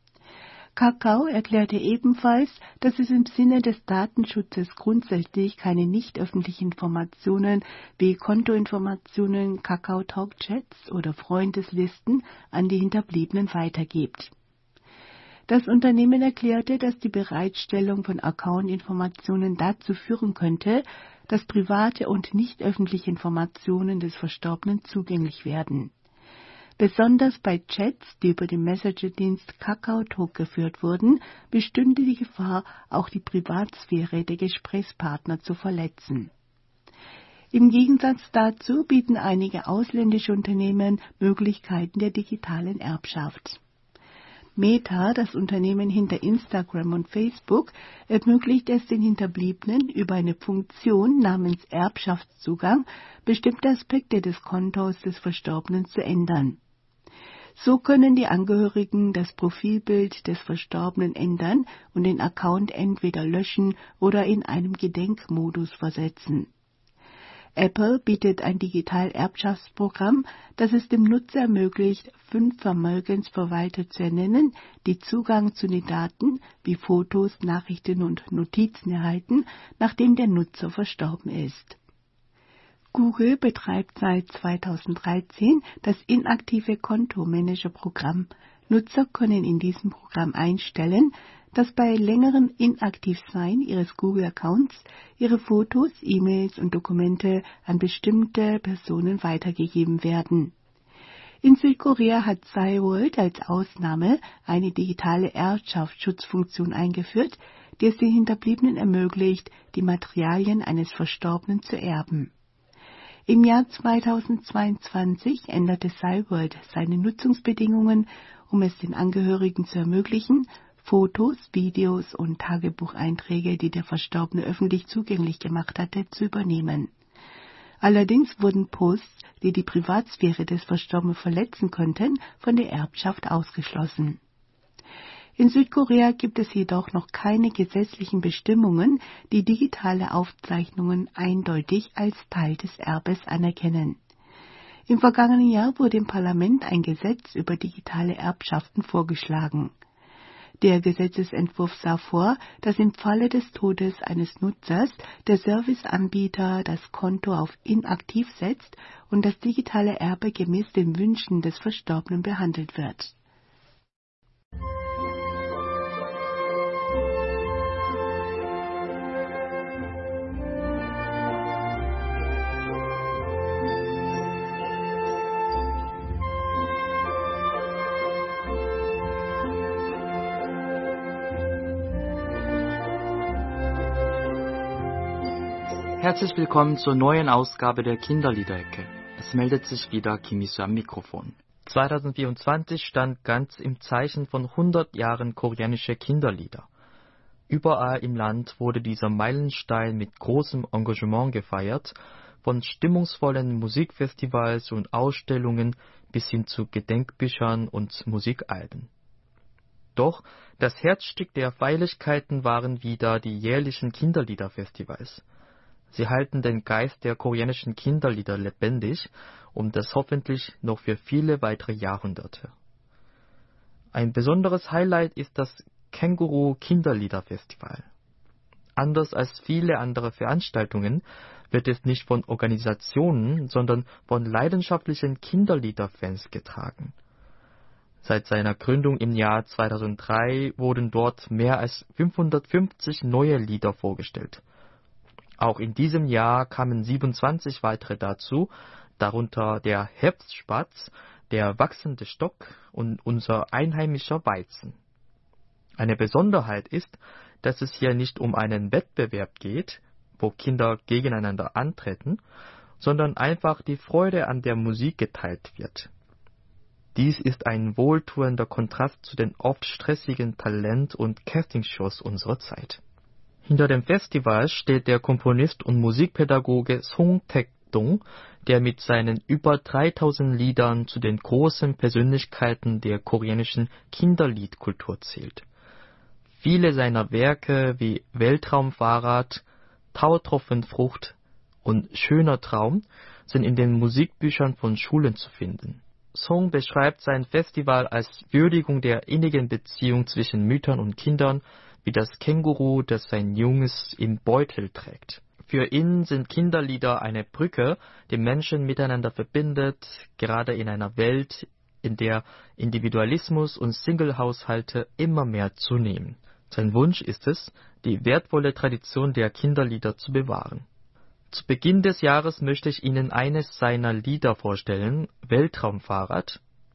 Kakao erklärte ebenfalls, dass es im Sinne des Datenschutzes grundsätzlich keine nicht öffentlichen Informationen wie Kontoinformationen, KakaoTalk-Chats oder Freundeslisten an die Hinterbliebenen weitergibt. Das Unternehmen erklärte, dass die Bereitstellung von Account-Informationen dazu führen könnte, dass private und nicht öffentliche Informationen des Verstorbenen zugänglich werden. Besonders bei Chats, die über den Messenger-Dienst KakaoTalk geführt wurden, bestünde die Gefahr, auch die Privatsphäre der Gesprächspartner zu verletzen. Im Gegensatz dazu bieten einige ausländische Unternehmen Möglichkeiten der digitalen Erbschaft. Meta, das Unternehmen hinter Instagram und Facebook, ermöglicht es den Hinterbliebenen über eine Funktion namens Erbschaftszugang, bestimmte Aspekte des Kontos des Verstorbenen zu ändern. So können die Angehörigen das Profilbild des Verstorbenen ändern und den Account entweder löschen oder in einen Gedenkmodus versetzen. Apple bietet ein Digitalerbschaftsprogramm, das es dem Nutzer ermöglicht, 5 Vermögensverwalter zu ernennen, die Zugang zu den Daten wie Fotos, Nachrichten und Notizen erhalten, nachdem der Nutzer verstorben ist. Google betreibt seit 2013 das inaktive Kontomanager-Programm. Nutzer können in diesem Programm einstellen, dass bei längerem Inaktivsein ihres Google-Accounts ihre Fotos, E-Mails und Dokumente an bestimmte Personen weitergegeben werden. In Südkorea hat Cyworld als Ausnahme eine digitale Erbschaftsschutzfunktion eingeführt, die es den Hinterbliebenen ermöglicht, die Materialien eines Verstorbenen zu erben. Im Jahr 2022 änderte Cyworld seine Nutzungsbedingungen, um es den Angehörigen zu ermöglichen, Fotos, Videos und Tagebucheinträge, die der Verstorbene öffentlich zugänglich gemacht hatte, zu übernehmen. Allerdings wurden Posts, die die Privatsphäre des Verstorbenen verletzen könnten, von der Erbschaft ausgeschlossen. In Südkorea gibt es jedoch noch keine gesetzlichen Bestimmungen, die digitale Aufzeichnungen eindeutig als Teil des Erbes anerkennen. Im vergangenen Jahr wurde im Parlament ein Gesetz über digitale Erbschaften vorgeschlagen. Der Gesetzesentwurf sah vor, dass im Falle des Todes eines Nutzers der Serviceanbieter das Konto auf inaktiv setzt und das digitale Erbe gemäß den Wünschen des Verstorbenen behandelt wird. Herzlich willkommen zur neuen Ausgabe der Kinderliederecke. Es meldet sich wieder Kim Isu am Mikrofon. 2024 stand ganz im Zeichen von 100 Jahren koreanische Kinderlieder. Überall im Land wurde dieser Meilenstein mit großem Engagement gefeiert, von stimmungsvollen Musikfestivals und Ausstellungen bis hin zu Gedenkbüchern und Musikalben. Doch das Herzstück der Feierlichkeiten waren wieder die jährlichen Kinderliederfestivals. Sie halten den Geist der koreanischen Kinderlieder lebendig und das hoffentlich noch für viele weitere Jahrhunderte. Ein besonderes Highlight ist das Känguru Kinderliederfestival. Anders als viele andere Veranstaltungen wird es nicht von Organisationen, sondern von leidenschaftlichen Kinderliederfans getragen. Seit seiner Gründung im Jahr 2003 wurden dort mehr als 550 neue Lieder vorgestellt. Auch in diesem Jahr kamen 27 weitere dazu, darunter der Herbstspatz, der wachsende Stock und unser einheimischer Weizen. Eine Besonderheit ist, dass es hier nicht um einen Wettbewerb geht, wo Kinder gegeneinander antreten, sondern einfach die Freude an der Musik geteilt wird. Dies ist ein wohltuender Kontrast zu den oft stressigen Talent- und Castingshows unserer Zeit. Hinter dem Festival steht der Komponist und Musikpädagoge Song Taek-dong, der mit seinen über 3000 Liedern zu den großen Persönlichkeiten der koreanischen Kinderliedkultur zählt. Viele seiner Werke wie Weltraumfahrrad, Tautropfenfrucht und Schöner Traum sind in den Musikbüchern von Schulen zu finden. Song beschreibt sein Festival als Würdigung der innigen Beziehung zwischen Müttern und Kindern, wie das Känguru, das sein Junges im Beutel trägt. Für ihn sind Kinderlieder eine Brücke, die Menschen miteinander verbindet, gerade in einer Welt, in der Individualismus und Single-Haushalte immer mehr zunehmen. Sein Wunsch ist es, die wertvolle Tradition der Kinderlieder zu bewahren. Zu Beginn des Jahres möchte ich Ihnen eines seiner Lieder vorstellen, Weltraumfahrrad.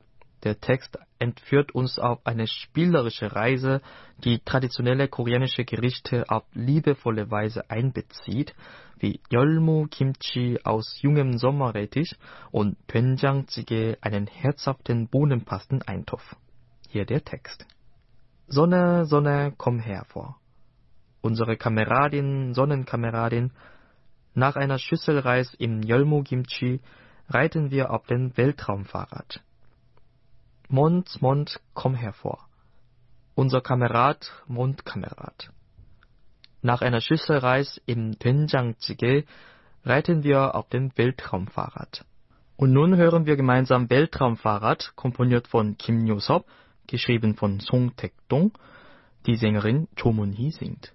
Der Text entführt uns auf eine spielerische Reise, die traditionelle koreanische Gerichte auf liebevolle Weise einbezieht, wie 열무 Kimchi aus jungem Sommerrettich und 된장찌개, einen herzhaften Bohnenpasteneintopf. Hier der Text. Sonne, Sonne, komm hervor. Unsere Sonnenkameradin, nach einer Schüssel Reis im 열무 Kimchi reiten wir auf dem Weltraumfahrrad. Mond, Mond, komm hervor. Unser Kamerad, Mondkamerad. Nach einer Schüssel Reis im 된장찌개 reiten wir auf dem Weltraumfahrrad. Und nun hören wir gemeinsam Weltraumfahrrad, komponiert von Kim Yo-sop, geschrieben von Song Taek-dong. Die Sängerin Jo Moon-hee singt.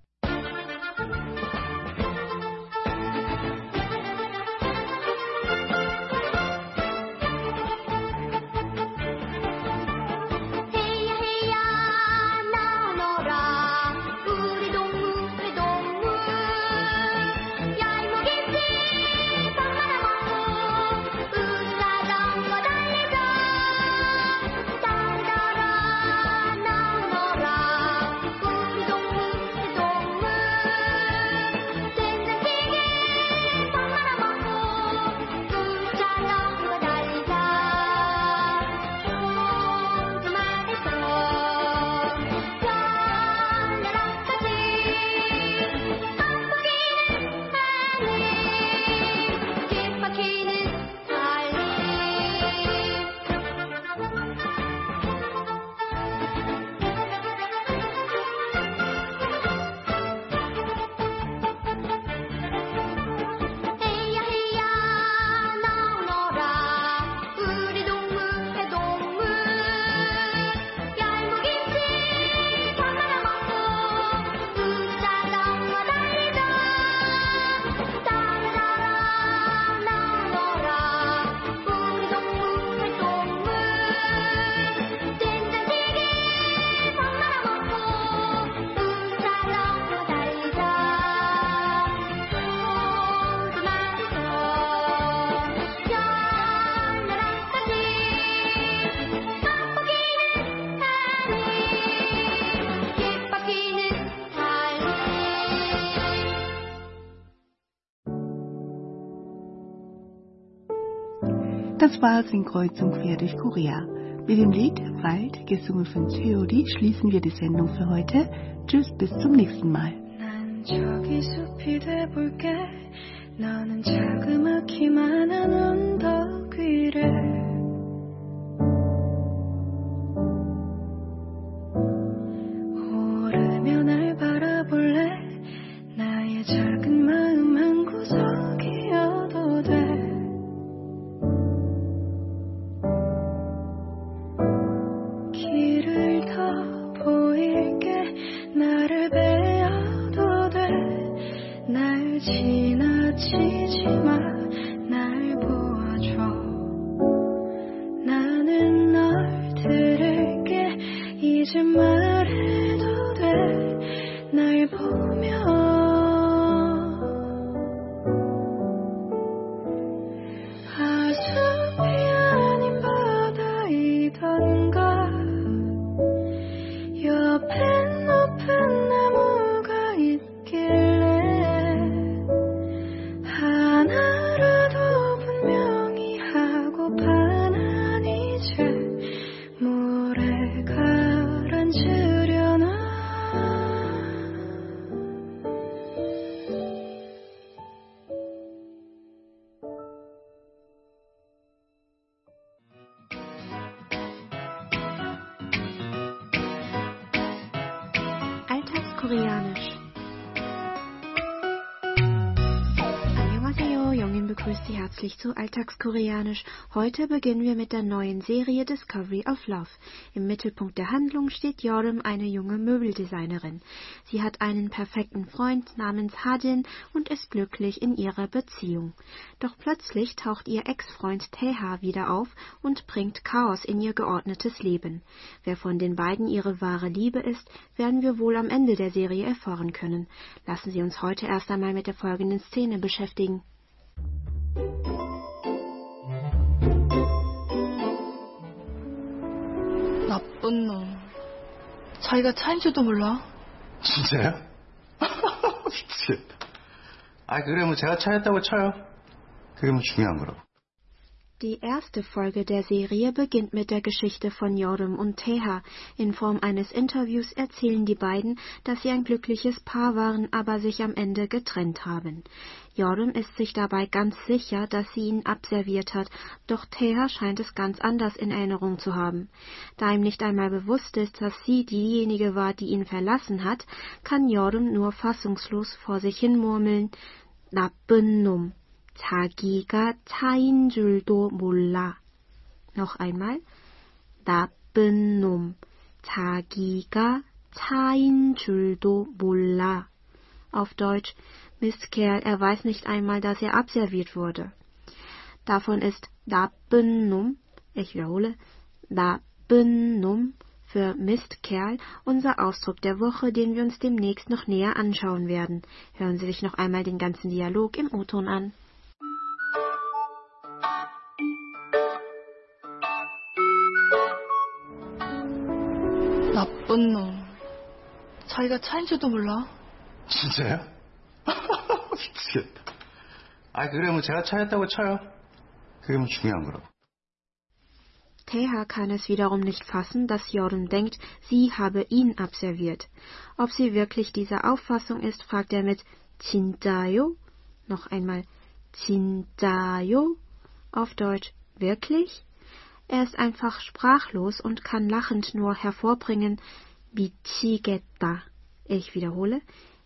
Das war Kreuzung quer durch Korea. Mit dem Lied Wald, gesungen von Theory, schließen wir die Sendung für heute. Tschüss, bis zum nächsten Mal. 난 저기 숲이 돼볼게. 너는 자그맣기만 한 언덕 위를 오르며 날 바라볼래. 나의 작은 마음 한 구석이어도 돼. 길을 더 보일게. 나를 베어도 돼. 날 지나치지 마. 날 보아줘. 나는 널 들을게. 이제 말해도 돼. 날 보며 Alltagskoreanisch. Annyeonghaseyo, Jongin begrüßt Sie herzlich zu Alltagskoreanisch. Heute beginnen wir mit der neuen Serie Discovery of Love. Im Mittelpunkt der Handlung steht Yeoreum, eine junge Möbeldesignerin. Sie hat einen perfekten Freund namens Ha-jin und ist glücklich in ihrer Beziehung. Doch plötzlich taucht ihr Ex-Freund Tae-ha wieder auf und bringt Chaos in ihr geordnetes Leben. Wer von den beiden ihre wahre Liebe ist, werden wir wohl am Ende der Serie erfahren können. Lassen Sie uns heute erst einmal mit der folgenden Szene beschäftigen. 나쁜 놈. 자기가 차인 줄도 몰라. 진짜요? 미치겠다. 그래 뭐 제가 차였다고 쳐요. 그게 뭐 중요한 거라고. Die erste Folge der Serie beginnt mit der Geschichte von Jorim und Teha. In Form eines Interviews erzählen die beiden, dass sie ein glückliches Paar waren, aber sich am Ende getrennt haben. Jorim ist sich dabei ganz sicher, dass sie ihn abserviert hat, doch Teha scheint es ganz anders in Erinnerung zu haben. Da ihm nicht einmal bewusst ist, dass sie diejenige war, die ihn verlassen hat, kann Jorim nur fassungslos vor sich hin murmeln, 나쁜 놈. 자기가 차인 줄도 몰라. Noch einmal. 나쁜 놈. 자기가 차인 줄도 몰라. Auf Deutsch, Mistkerl, er weiß nicht einmal, dass er abserviert wurde. Davon ist 나쁜 놈, ich wiederhole, 나쁜 놈 für Mistkerl unser Ausdruck der Woche, den wir uns demnächst noch näher anschauen werden. Hören Sie sich noch einmal den ganzen Dialog im O-Ton an. 나쁜 놈. 자기가 차인 줄도 몰라. 진짜요? 미치겠다. 그래 뭐 제가 차였다고 쳐요. 그게 뭐 중요한 거라고. Teha kann es wiederum nicht fassen, dass Jorim denkt, sie habe ihn abserviert. Ob sie wirklich dieser Auffassung ist, fragt er mit 진짜요? Noch einmal 진짜요? Auf Deutsch wirklich? Er ist einfach sprachlos und kann lachend nur hervorbringen 미치겠다. Ich wiederhole,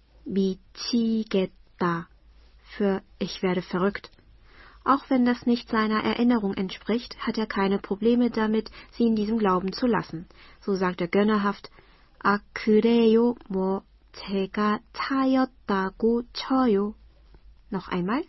미치겠다 für ich werde verrückt. Auch wenn das nicht seiner Erinnerung entspricht, hat er keine Probleme damit, sie in diesem Glauben zu lassen. So sagt er gönnerhaft, 그래요, 뭐 제가 차였다고 쳐요. Noch einmal,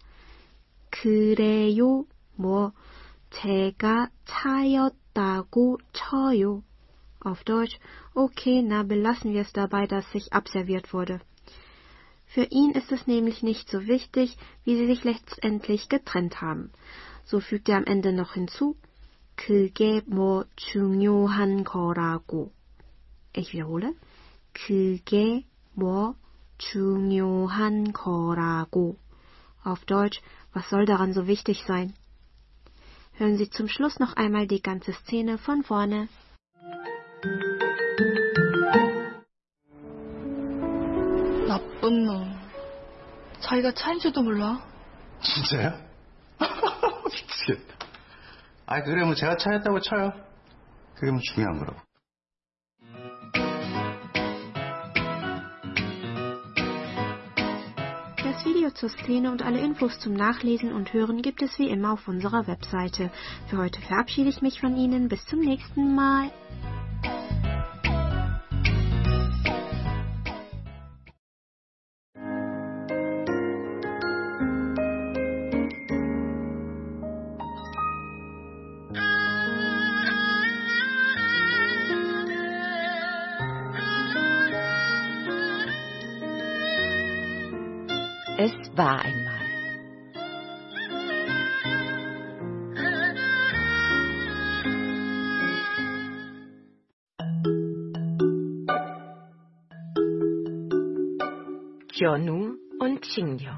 그래요, 뭐 제가 차였다고 쳐요. Auf Deutsch, okay, na belassen wir es dabei, dass ich abserviert wurde. Für ihn ist es nämlich nicht so wichtig, wie sie sich letztendlich getrennt haben. So fügt er am Ende noch hinzu, 그게 뭐 중요한 거라고. Ich wiederhole, 그게 뭐 중요한 거라고. Auf Deutsch, was soll daran so wichtig sein? Hören Sie zum Schluss noch einmal die ganze Szene von vorne. 나쁜 놈. 자기가 차인 줄도 몰라. 진짜요? 미치겠다. 그래 뭐 제가 차였다고 쳐요. 그게 뭐 중요한 거라고. Das Video zur Szene und alle Infos zum Nachlesen und Hören gibt es wie immer auf unserer Webseite. Für heute verabschiede ich mich von Ihnen. Bis zum nächsten Mal. Es war einmal. Kyonu und Chingyo.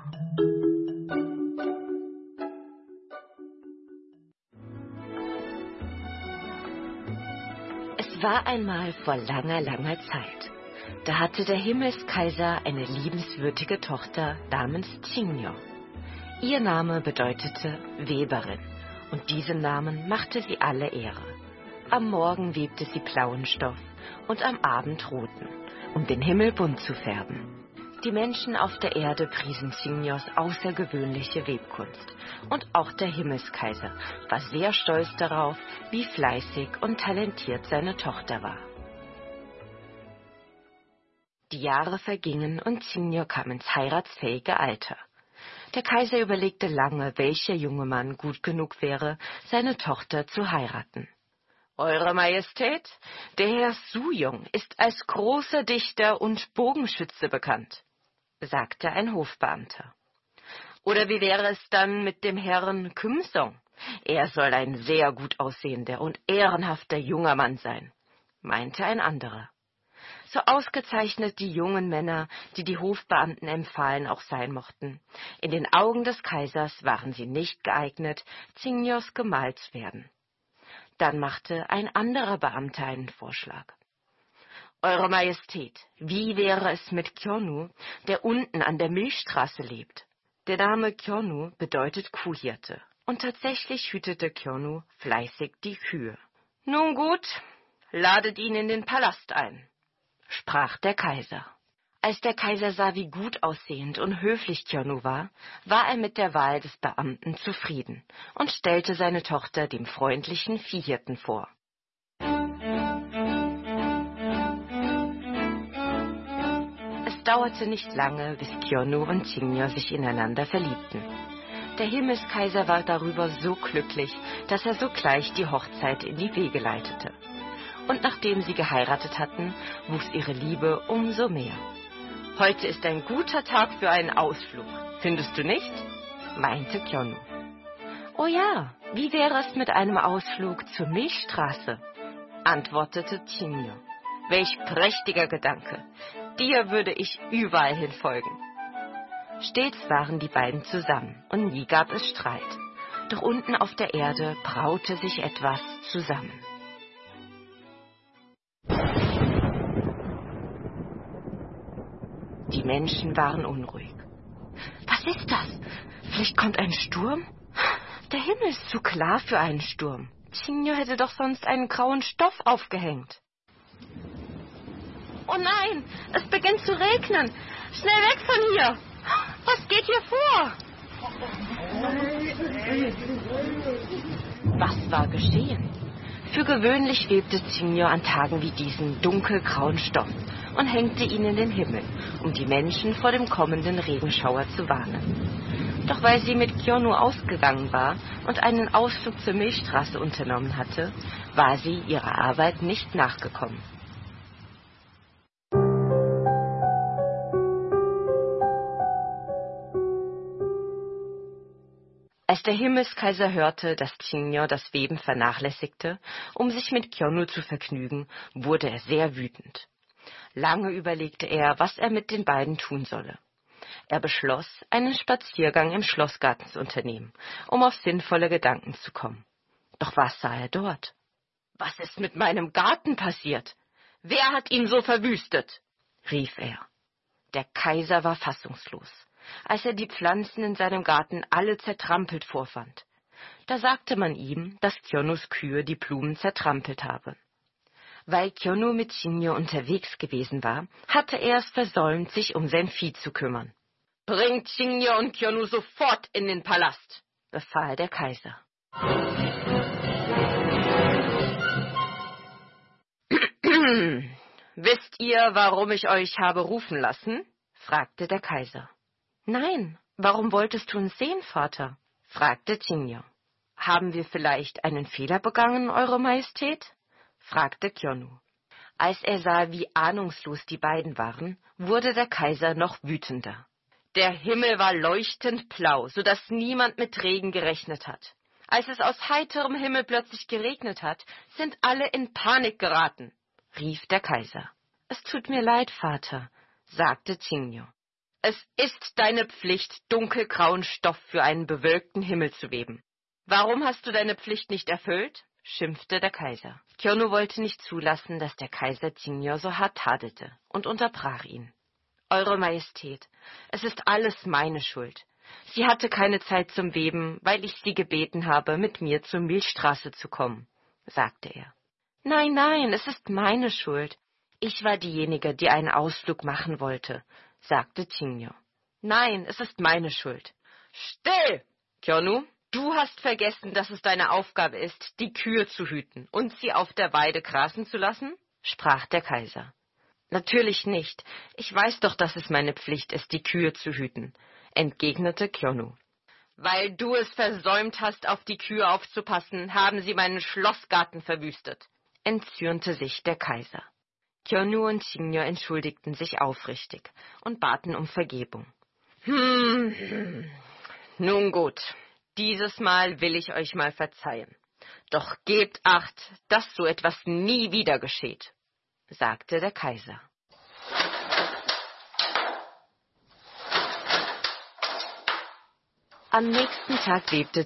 Es war einmal vor langer, langer Zeit. Da hatte der Himmelskaiser eine liebenswürdige Tochter namens Chingyo. Ihr Name bedeutete Weberin und diesem Namen machte sie alle Ehre. Am Morgen webte sie blauen Stoff und am Abend roten, um den Himmel bunt zu färben. Die Menschen auf der Erde priesen Chingnyos außergewöhnliche Webkunst und auch der Himmelskaiser war sehr stolz darauf, wie fleißig und talentiert seine Tochter war. Die Jahre vergingen und Chingyo kam ins heiratsfähige Alter. Der Kaiser überlegte lange, welcher junge Mann gut genug wäre, seine Tochter zu heiraten. Eure Majestät, der Herr Sujong ist als großer Dichter und Bogenschütze bekannt, sagte ein Hofbeamter. Oder wie wäre es dann mit dem Herrn Kümsong? Er soll ein sehr gut aussehender und ehrenhafter junger Mann sein, meinte ein anderer. So ausgezeichnet die jungen Männer, die die Hofbeamten empfahlen, auch sein mochten. In den Augen des Kaisers waren sie nicht geeignet, Xingnios Gemahl zu werden. Dann machte ein anderer Beamter einen Vorschlag. Eure Majestät, wie wäre es mit Kyonu, der unten an der Milchstraße lebt? Der Name Kyonu bedeutet Kuhhirte, und tatsächlich hütete Kyonu fleißig die Kühe. Nun gut, ladet ihn in den Palast ein, sprach der Kaiser. Als der Kaiser sah, wie gut aussehend und höflich Kyonu war er mit der Wahl des Beamten zufrieden und stellte seine Tochter dem freundlichen Viehhirten vor. Es dauerte nicht lange, bis Kyonu und Xingniu sich ineinander verliebten. Der Himmelskaiser war darüber so glücklich, dass er sogleich die Hochzeit in die Wege leitete. Und nachdem sie geheiratet hatten, wuchs ihre Liebe umso mehr. »Heute ist ein guter Tag für einen Ausflug, findest du nicht?« meinte Kyonu. »Oh ja, wie wäre es mit einem Ausflug zur Milchstraße?« antwortete Xingniu. »Welch prächtiger Gedanke! Dir würde ich überall hin folgen.« Stets waren die beiden zusammen und nie gab es Streit. Doch unten auf der Erde braute sich etwas zusammen. Die Menschen waren unruhig. Was ist das? Vielleicht kommt ein Sturm? Der Himmel ist zu klar für einen Sturm. Xingniu hätte doch sonst einen grauen Stoff aufgehängt. Oh nein, es beginnt zu regnen. Schnell weg von hier. Was geht hier vor? Was war geschehen? Für gewöhnlich webte Xingniu an Tagen wie diesen dunkelgrauen Stoff und hängte ihn in den Himmel, um die Menschen vor dem kommenden Regenschauer zu warnen. Doch weil sie mit Kyonu ausgegangen war und einen Ausflug zur Milchstraße unternommen hatte, war sie ihrer Arbeit nicht nachgekommen. Als der Himmelskaiser hörte, dass Xingniu das Weben vernachlässigte, um sich mit Kyonu zu vergnügen, wurde er sehr wütend. Lange überlegte er, was er mit den beiden tun solle. Er beschloss, einen Spaziergang im Schlossgarten zu unternehmen, um auf sinnvolle Gedanken zu kommen. Doch was sah er dort? »Was ist mit meinem Garten passiert? Wer hat ihn so verwüstet?« rief er. Der Kaiser war fassungslos, als er die Pflanzen in seinem Garten alle zertrampelt vorfand. Da sagte man ihm, dass Kyonus Kühe die Blumen zertrampelt habe. Weil Kyonu mit Xingniu unterwegs gewesen war, hatte er es versäumt, sich um sein Vieh zu kümmern. »Bringt Xingniu und Kyonu sofort in den Palast«, befahl der Kaiser. »Wisst ihr, warum ich euch habe rufen lassen?« fragte der Kaiser. »Nein, warum wolltest du uns sehen, Vater?« fragte Xingniu. »Haben wir vielleicht einen Fehler begangen, Eure Majestät?« fragte Kyonu. Als er sah, wie ahnungslos die beiden waren, wurde der Kaiser noch wütender. Der Himmel war leuchtend blau, so dass niemand mit Regen gerechnet hat. Als es aus heiterem Himmel plötzlich geregnet hat, sind alle in Panik geraten, rief der Kaiser. »Es tut mir leid, Vater«, sagte Xingniu. »Es ist deine Pflicht, dunkelgrauen Stoff für einen bewölkten Himmel zu weben. Warum hast du deine Pflicht nicht erfüllt?« schimpfte der Kaiser. Kyonu wollte nicht zulassen, dass der Kaiser Xingniu so hart tadelte und unterbrach ihn. »Eure Majestät, es ist alles meine Schuld. Sie hatte keine Zeit zum Weben, weil ich sie gebeten habe, mit mir zur Milchstraße zu kommen«, sagte er. »Nein, nein, es ist meine Schuld. Ich war diejenige, die einen Ausflug machen wollte«, sagte Xingniu. »Nein, es ist meine Schuld.« »Still! Kyonu, du hast vergessen, dass es deine Aufgabe ist, die Kühe zu hüten und sie auf der Weide grasen zu lassen?« sprach der Kaiser. »Natürlich nicht. Ich weiß doch, dass es meine Pflicht ist, die Kühe zu hüten«, entgegnete Kyonu. »Weil du es versäumt hast, auf die Kühe aufzupassen, haben sie meinen Schlossgarten verwüstet«, entzürnte sich der Kaiser. Kyonu und Xingniu entschuldigten sich aufrichtig und baten um Vergebung. Nun gut, dieses Mal will ich euch mal verzeihen. Doch gebt Acht, dass so etwas nie wieder geschieht, sagte der Kaiser. Am nächsten Tag bebte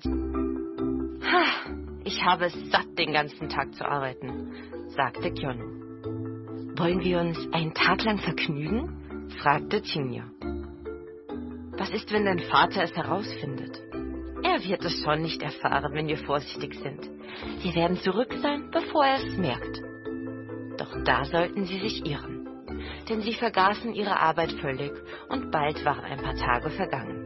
ich habe es satt, den ganzen Tag zu arbeiten, sagte Kyonu. Wollen wir uns einen Tag lang vergnügen? Fragte Chinyo. Was ist, wenn dein Vater es herausfindet? Er wird es schon nicht erfahren, wenn wir vorsichtig sind. Wir werden zurück sein, bevor er es merkt. Doch da sollten sie sich irren, denn sie vergaßen ihre Arbeit völlig und bald waren ein paar Tage vergangen.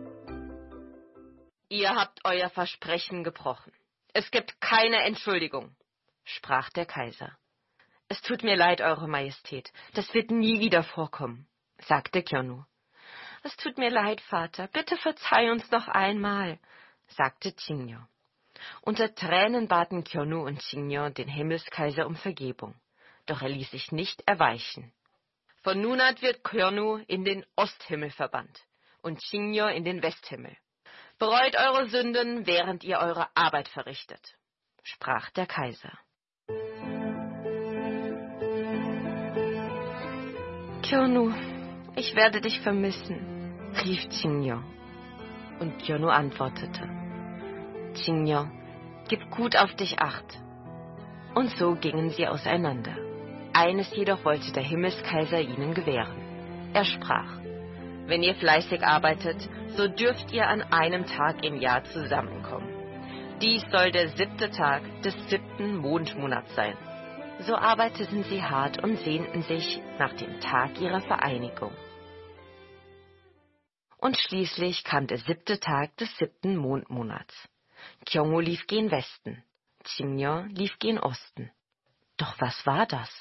Ihr habt euer Versprechen gebrochen. Es gibt keine Entschuldigung, sprach der Kaiser. Es tut mir leid, Eure Majestät. Das wird nie wieder vorkommen, sagte Kyonu. Es tut mir leid, Vater. Bitte verzeih uns noch einmal, sagte Chinyo. Unter Tränen baten Kyonu und Chinyo den Himmelskaiser um Vergebung. Doch er ließ sich nicht erweichen. Von nun an wird Kyonu in den Osthimmel verbannt und Chinyo in den Westhimmel. Bereut eure Sünden, während ihr eure Arbeit verrichtet, sprach der Kaiser. Kyonu, ich werde dich vermissen, rief Chinyo. Und Kyonu antwortete. Chinyo, gib gut auf dich Acht. Und so gingen sie auseinander. Eines jedoch wollte der Himmelskaiser ihnen gewähren. Er sprach. Wenn ihr fleißig arbeitet, so dürft ihr an einem Tag im Jahr zusammenkommen. Dies soll der 7. Tag des 7. Mondmonats sein. So arbeiteten sie hart und sehnten sich nach dem Tag ihrer Vereinigung. Und schließlich kam der 7. Tag des 7. Mondmonats. Kyonu lief gen Westen, Chinyo lief gen Osten. Doch was war das?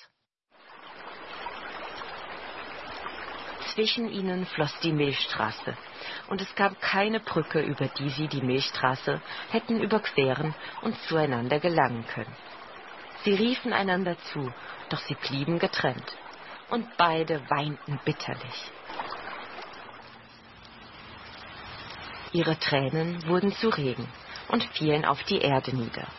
Zwischen ihnen floss die Milchstraße, und es gab keine Brücke, über die sie die Milchstraße hätten überqueren und zueinander gelangen können. Sie riefen einander zu, doch sie blieben getrennt, und beide weinten bitterlich. Ihre Tränen wurden zu Regen und fielen auf die Erde nieder.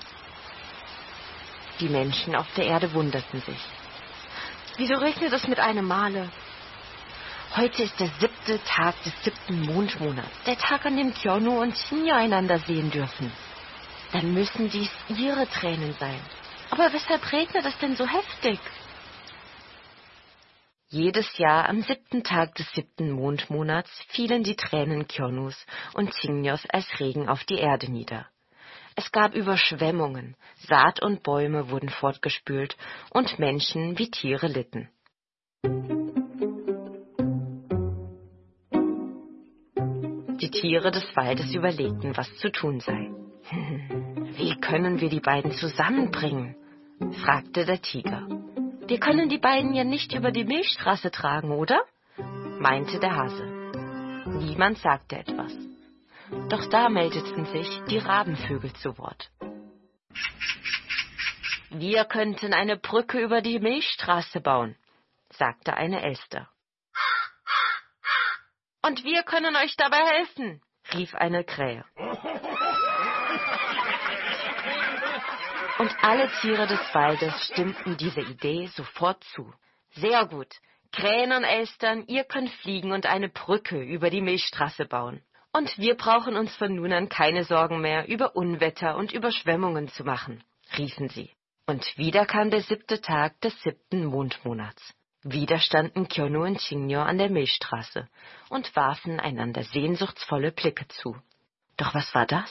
Die Menschen auf der Erde wunderten sich. Wieso regnet es mit einem Male? Heute ist der 7. Tag des 7. Mondmonats, der Tag, an dem Kyonu und Chinyo einander sehen dürfen. Dann müssen dies ihre Tränen sein. Aber weshalb regnet es denn so heftig? Jedes Jahr am 7. Tag des 7. Mondmonats fielen die Tränen Kyonus und Chinyos als Regen auf die Erde nieder. Es gab Überschwemmungen, Saat und Bäume wurden fortgespült und Menschen wie Tiere litten. Die Tiere des Waldes überlegten, was zu tun sei. Wie können wir die beiden zusammenbringen? Fragte der Tiger. Wir können die beiden ja nicht über die Milchstraße tragen, oder? Meinte der Hase. Niemand sagte etwas. Doch da meldeten sich die Rabenvögel zu Wort. Wir könnten eine Brücke über die Milchstraße bauen, sagte eine Elster. Und wir können euch dabei helfen, rief eine Krähe. Und alle Tiere des Waldes stimmten dieser Idee sofort zu. Sehr gut. Krähen und Elstern, ihr könnt fliegen und eine Brücke über die Milchstraße bauen. Und wir brauchen uns von nun an keine Sorgen mehr, über Unwetter und Überschwemmungen zu machen, riefen sie. Und wieder kam der 7. Tag des 7. Mondmonats. Wieder standen Kyonu und Chinyo an der Milchstraße und warfen einander sehnsuchtsvolle Blicke zu. Doch was war das?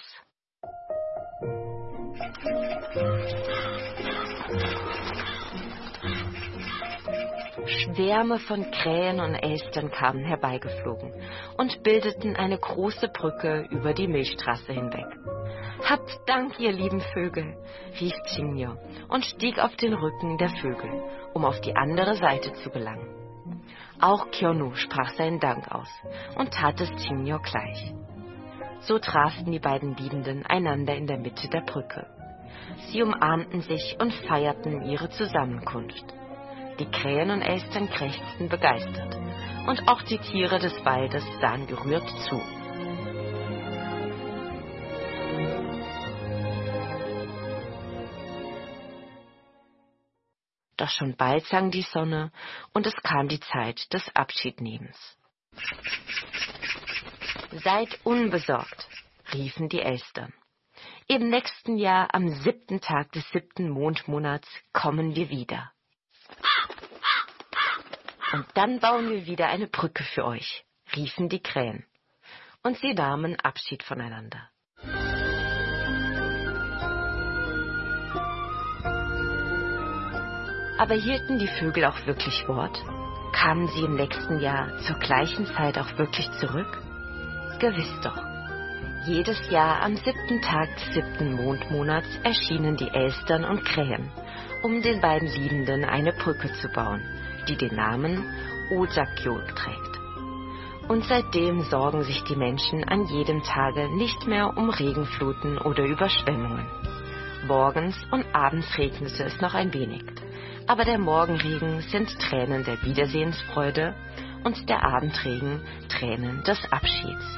Schwärme von Krähen und Elstern kamen herbeigeflogen und bildeten eine große Brücke über die Milchstraße hinweg. Habt Dank, ihr lieben Vögel, rief Chinyo und stieg auf den Rücken der Vögel, um auf die andere Seite zu gelangen. Auch Kyonu sprach seinen Dank aus und tat es Chinyo gleich. So trafen die beiden Liebenden einander in der Mitte der Brücke. Sie umarmten sich und feierten ihre Zusammenkunft. Die Krähen und Elstern krächzten begeistert, und auch die Tiere des Waldes sahen gerührt zu. Doch schon bald sang die Sonne und es kam die Zeit des Abschiednehmens. Seid unbesorgt, riefen die Elstern. Im nächsten Jahr, am 7. Tag des 7. Mondmonats, kommen wir wieder. Und dann bauen wir wieder eine Brücke für euch, riefen die Krähen. Und sie nahmen Abschied voneinander. Aber hielten die Vögel auch wirklich Wort? Kamen sie im nächsten Jahr zur gleichen Zeit auch wirklich zurück? Gewiss doch. Jedes Jahr am 7. Tag des 7. Mondmonats erschienen die Elstern und Krähen, um den beiden Liebenden eine Brücke zu bauen, die den Namen Ojakyo trägt. Und seitdem sorgen sich die Menschen an jedem Tage nicht mehr um Regenfluten oder Überschwemmungen. Morgens und abends regnete es noch ein wenig, aber der Morgenregen sind Tränen der Wiedersehensfreude und der Abendregen Tränen des Abschieds.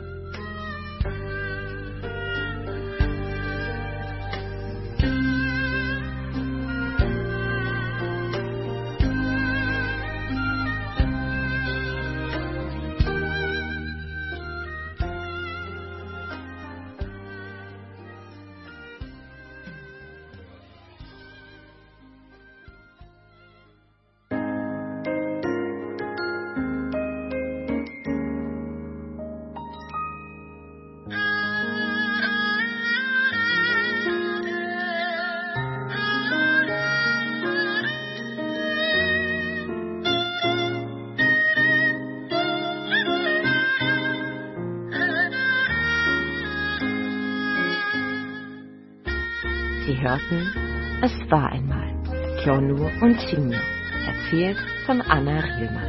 Sie hörten Es war einmal, Kyonu und Chingno, erzählt von Anna Rielmann.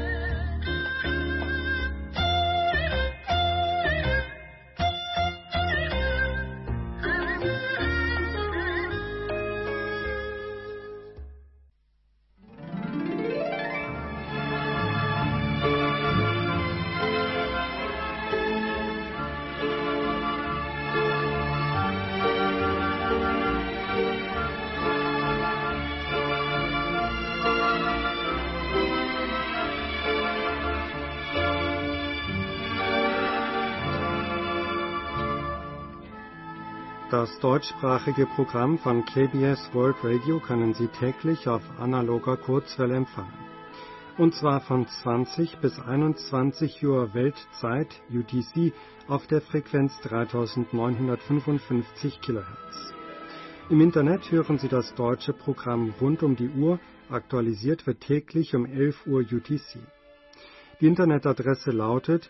Das deutschsprachige Programm von KBS World Radio können Sie täglich auf analoger Kurzwelle empfangen. Und zwar von 20 bis 21 Uhr Weltzeit UTC auf der Frequenz 3955 kHz. Im Internet hören Sie das deutsche Programm rund um die Uhr, aktualisiert wird täglich um 11 Uhr UTC. Die Internetadresse lautet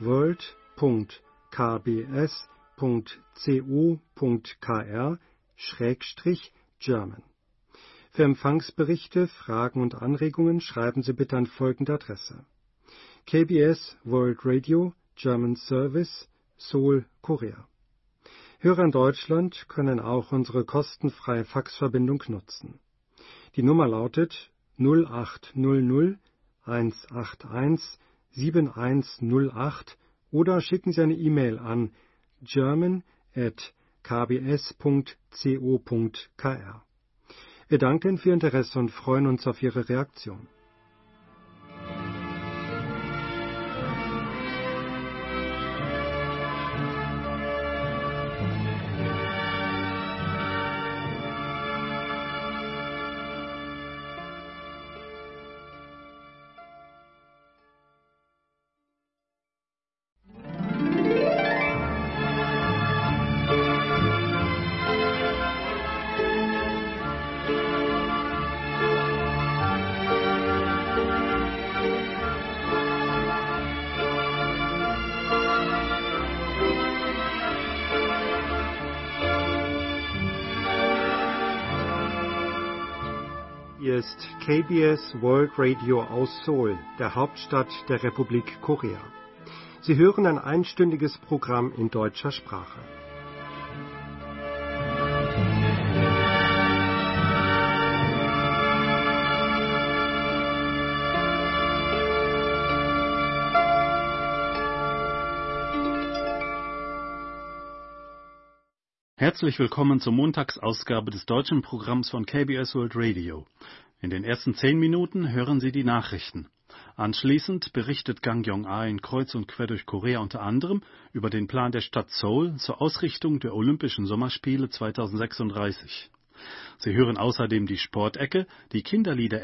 world.kbs.co.kr/German. Für Empfangsberichte, Fragen und Anregungen schreiben Sie bitte an folgende Adresse: KBS World Radio, German Service, Seoul, Korea. Hörer in Deutschland können auch unsere kostenfreie Faxverbindung nutzen. Die Nummer lautet 0800 181 7108 oder schicken Sie eine E-Mail an german@kbs.co.kr. Wir danken für Ihr Interesse und freuen uns auf Ihre Reaktion. Hier ist KBS World Radio aus Seoul, der Hauptstadt der Republik Korea. Sie hören ein einstündiges Programm in deutscher Sprache. Herzlich willkommen zur Montagsausgabe des deutschen Programms von KBS World Radio. In den ersten 10 Minuten hören Sie die Nachrichten. Anschließend berichtet Gang Yong-ah in Kreuz und quer durch Korea unter anderem über den Plan der Stadt Seoul zur Ausrichtung der Olympischen Sommerspiele 2036. Sie hören außerdem die Sportecke, die Kinderlieder